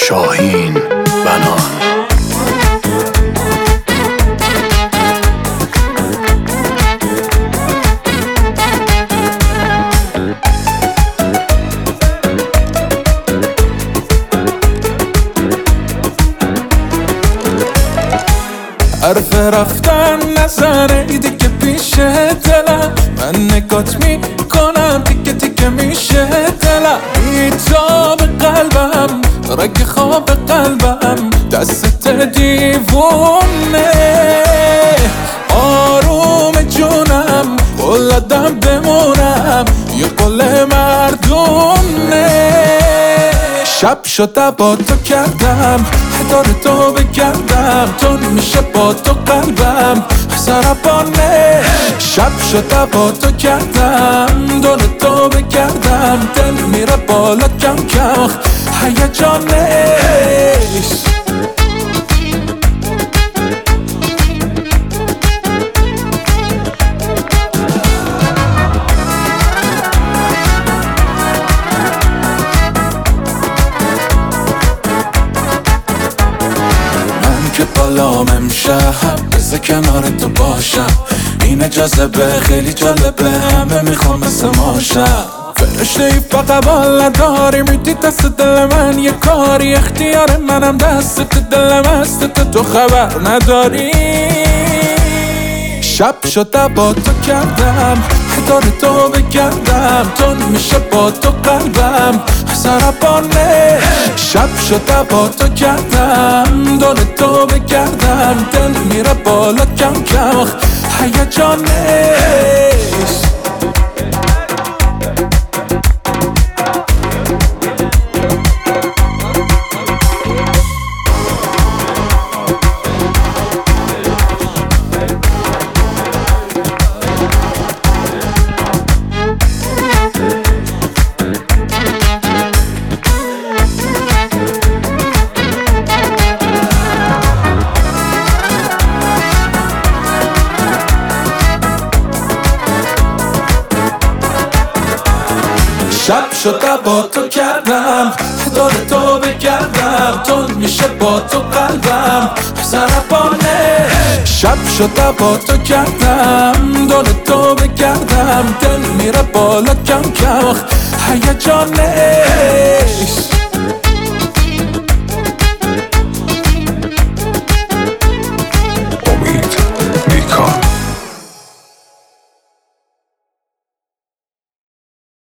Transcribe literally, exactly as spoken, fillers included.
شاهین بنان. حرف رفتن نزنه دیگه پیش دلم، من نگات میکنم دیگه دیگه میشه دلم. بیتاب قلبم رگ خواب قلبم دست دیوونه، آروم جونم قلدم بمونم یه قل مردونه. شب شده با تو کردم دور تو بگردم، تو میشه با تو قلبم سرپانه. شب شده با تو کردم دور تو بگردم، دل میره بالا کم کم هیجانش. که بالام امشب بذار کنار تو باشم، این جذبه خیلی جالبه، همه میخوام مثل ماشم. فرشته ای فقط بال نداری، میدی دست دل من یه کاری، اختیار منم دست دلم هست تو خبر نداری. شب شده با تو کردم دور تو بگردم، تو میشه با تو قلبم سرپانه. شب شده با تو کردم دور تو بگردم، دل میره بالا کم کم هیجانش. شب شده با تو کردم دور تو بگردم، تو میشه با تو قلبم سرپانه. شب شده با تو کردم دور تو بگردم، دل میره بالا کم کم هیجانش.